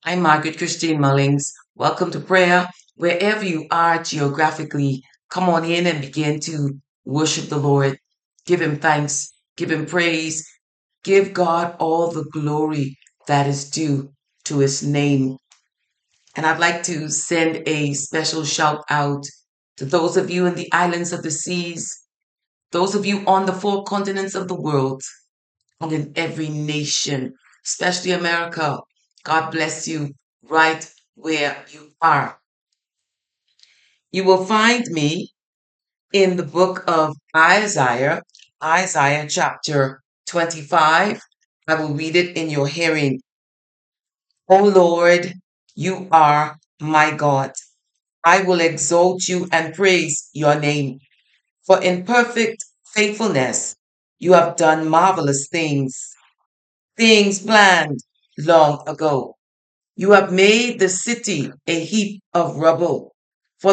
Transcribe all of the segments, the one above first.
I'm Margaret Christine Mullings. Welcome to prayer. Wherever you are geographically, come on in and begin to worship the Lord. Give him thanks, give him praise, give God all the glory that is due to his name. And I'd like to send a special shout out to those of you in the islands of the seas, those of you on the four continents of the world, and in every nation, especially America. God bless you right where you are. You will find me in the book of Isaiah, Isaiah chapter 25. I will read it in your hearing. O Lord, you are my God. I will exalt you and praise your name. For in perfect faithfulness, you have done marvelous things, things planned long ago. You have made the city a heap of rubble, for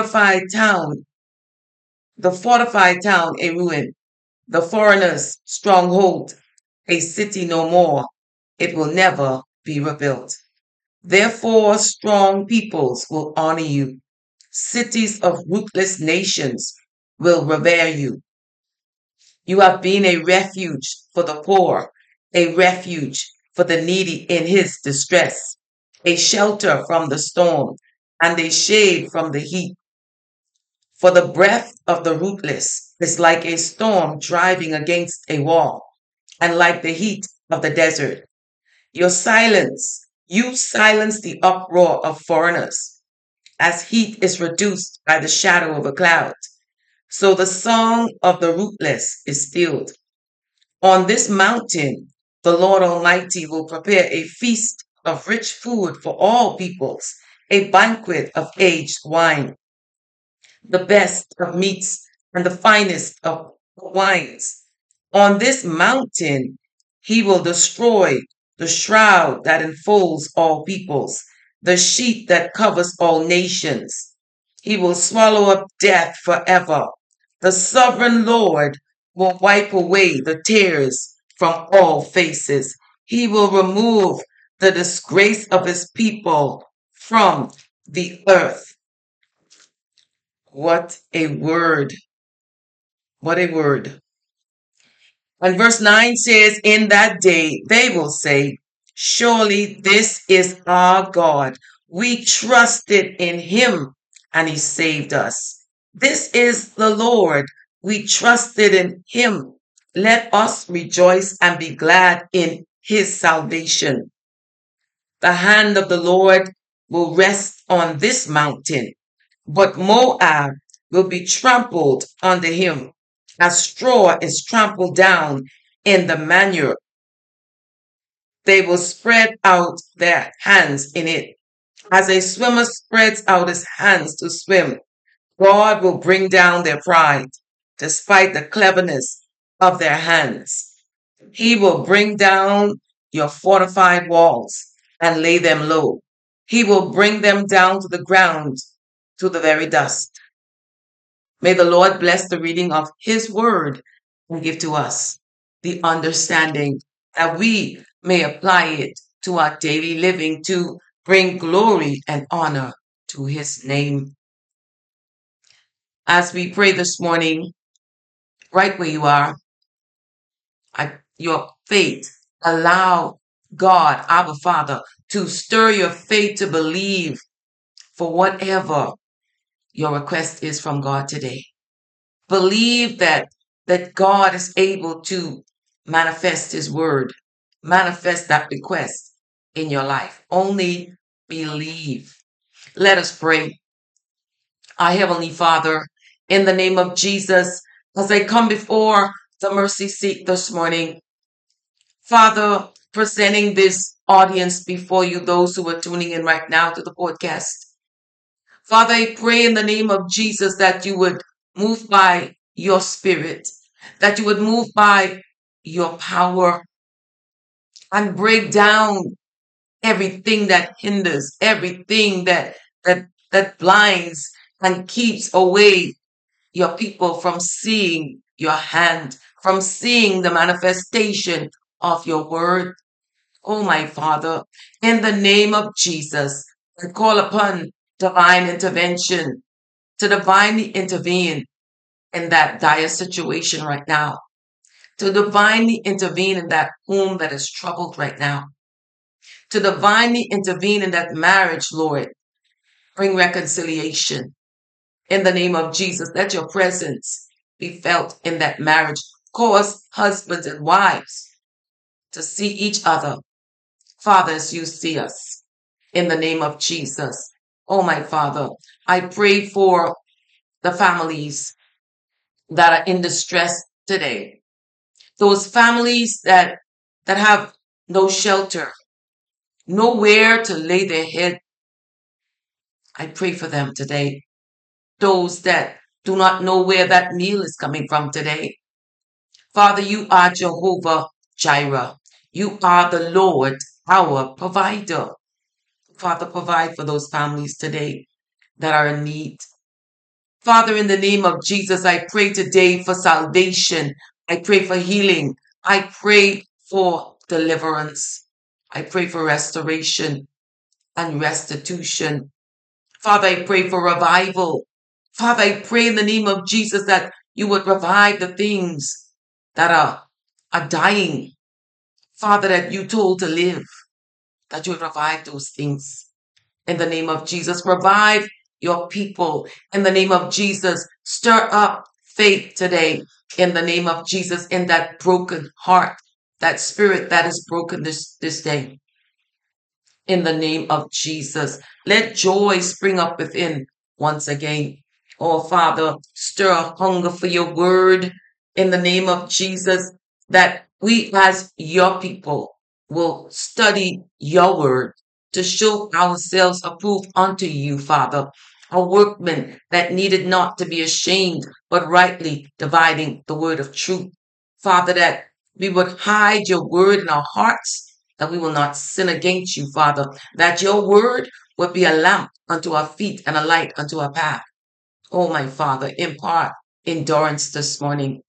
the fortified town a ruin, the foreigner's stronghold, a city no more. It will never be rebuilt. Therefore, strong peoples will honor you. Cities of ruthless nations will revere you. You have been a refuge for the poor, a refuge for the needy in his distress, a shelter from the storm, and a shade from the heat. For the breath of the rootless is like a storm driving against a wall, and like the heat of the desert. You silence the uproar of foreigners, as heat is reduced by the shadow of a cloud. So the song of the rootless is stilled. On this mountain, the Lord Almighty will prepare a feast of rich food for all peoples, a banquet of aged wine, the best of meats and the finest of wines. On this mountain, he will destroy the shroud that enfolds all peoples, the sheet that covers all nations. He will swallow up death forever. The sovereign Lord will wipe away the tears from all faces. He will remove the disgrace of his people from the earth. What a word! What a word. And verse 9 says, in that day they will say, surely this is our God. We trusted in him and he saved us. This is the Lord. We trusted in him. Let us rejoice and be glad in his salvation. The hand of the Lord will rest on this mountain, but Moab will be trampled under him, as straw is trampled down in the manure. They will spread out their hands in it, as a swimmer spreads out his hands to swim. God will bring down their pride, despite the cleverness of their hands. He will bring down your fortified walls and lay them low. He will bring them down to the ground, to the very dust. May the Lord bless the reading of his word and give to us the understanding that we may apply it to our daily living to bring glory and honor to his name. As we pray this morning, right where you are, your faith, allow God, our Father, to stir your faith to believe for whatever your request is from God today. Believe that God is able to manifest his word, manifest that request in your life. Only believe. Let us pray. Our Heavenly Father, in the name of Jesus, as I come before the mercy seat this morning, Father, presenting this audience before you, those who are tuning in right now to the podcast. Father, I pray in the name of Jesus that you would move by your spirit, that you would move by your power and break down everything that hinders, everything that blinds and keeps away your people from seeing your hand, from seeing the manifestation of your word. Oh, my Father, in the name of Jesus, I call upon divine intervention to divinely intervene in that dire situation right now, to divinely intervene in that home that is troubled right now, to divinely intervene in that marriage, Lord. Bring reconciliation in the name of Jesus. Let your presence be felt in that marriage. Cause husbands and wives to see each other, Father, as you see us, in the name of Jesus. Oh, my Father, I pray for the families that are in distress today. Those families that have no shelter, nowhere to lay their head. I pray for them today. Those that do not know where that meal is coming from today. Father, you are Jehovah Jireh. You are the Lord, our provider. Father, provide for those families today that are in need. Father, in the name of Jesus, I pray today for salvation. I pray for healing. I pray for deliverance. I pray for restoration and restitution. Father, I pray for revival. Father, I pray in the name of Jesus that you would revive the things that are dying. Father, that you told to live, that you would revive those things. In the name of Jesus, revive your people. In the name of Jesus, stir up faith today. In the name of Jesus, in that broken heart, that spirit that is broken this day. In the name of Jesus, let joy spring up within once again. Oh, Father, stir a hunger for your word in the name of Jesus, that we as your people will study your word to show ourselves approved unto you, Father, a workman that needed not to be ashamed, but rightly dividing the word of truth. Father, that we would hide your word in our hearts, that we will not sin against you, Father, that your word would be a lamp unto our feet and a light unto our path. Oh, my Father, impart endurance this morning.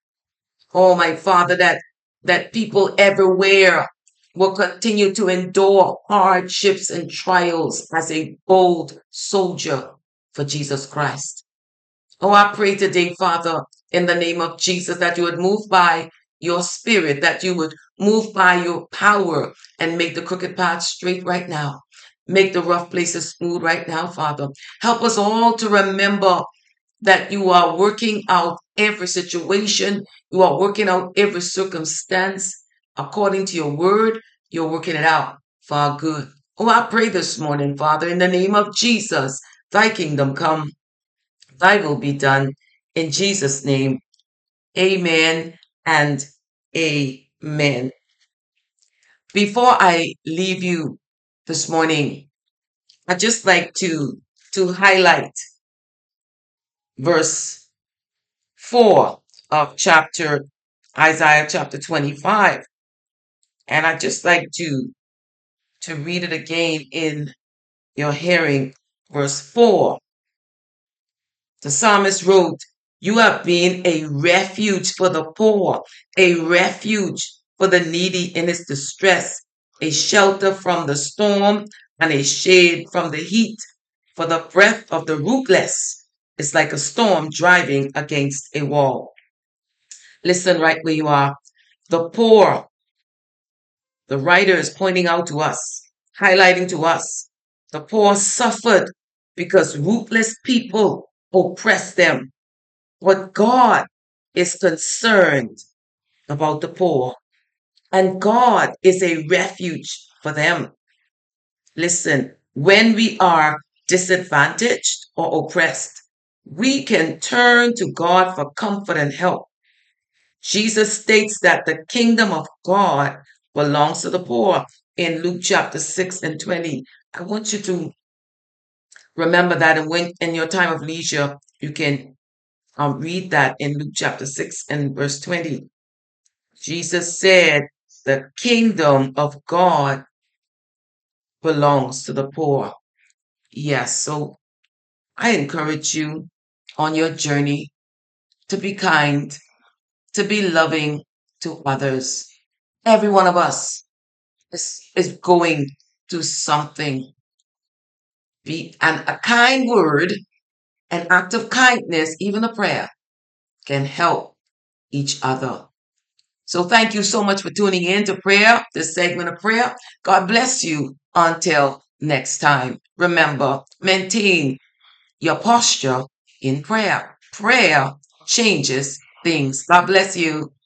Oh, my Father, that people everywhere will continue to endure hardships and trials as a bold soldier for Jesus Christ. Oh, I pray today, Father, in the name of Jesus, that you would move by your spirit, that you would move by your power and make the crooked path straight right now. Make the rough places smooth right now, Father. Help us all to remember that you are working out every situation. You are working out every circumstance according to your word. You're working it out for our good. Oh, I pray this morning, Father, in the name of Jesus, thy kingdom come, thy will be done. In Jesus' name, amen and amen. Before I leave you this morning, I'd just like to highlight verse 4 of chapter Isaiah chapter 25. And I'd just like to read it again in your hearing. Verse 4. The psalmist wrote, you have been a refuge for the poor, a refuge for the needy in his distress, a shelter from the storm and a shade from the heat. For the breath of the rootless is like a storm driving against a wall. Listen right where you are. The poor, the writer is pointing out to us, highlighting to us, the poor suffered because ruthless people oppressed them. But God is concerned about the poor, and God is a refuge for them. Listen, when we are disadvantaged or oppressed, we can turn to God for comfort and help. Jesus states that the kingdom of God belongs to the poor in Luke chapter 6 and 20. I want you to remember that, and when in your time of leisure, you can read that in Luke chapter 6 and verse 20. Jesus said, the kingdom of God belongs to the poor. Yes, so I encourage you on your journey to be kind, to be loving to others. Every one of us is going through something, and a kind word, an act of kindness, even a prayer, can help each other. So thank you so much for tuning in to prayer, this segment of prayer. God bless you until next time. Remember, maintain your posture in prayer. Prayer changes things. God bless you.